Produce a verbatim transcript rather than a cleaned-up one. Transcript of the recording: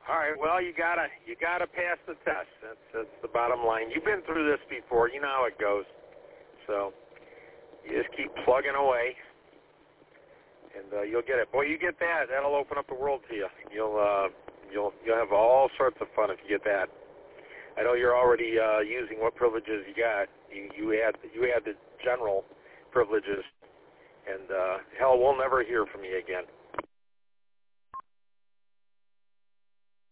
All right. Well, you gotta you gotta pass the test. That's that's the bottom line. You've been through this before. You know how it goes. So you just keep plugging away, and uh, you'll get it. Boy, you get that. That'll open up the world to you. You'll uh, you'll you'll have all sorts of fun if you get that. I know you're already uh, using what privileges you got. You you add you add the general privileges, and uh, hell, we'll never hear from you again.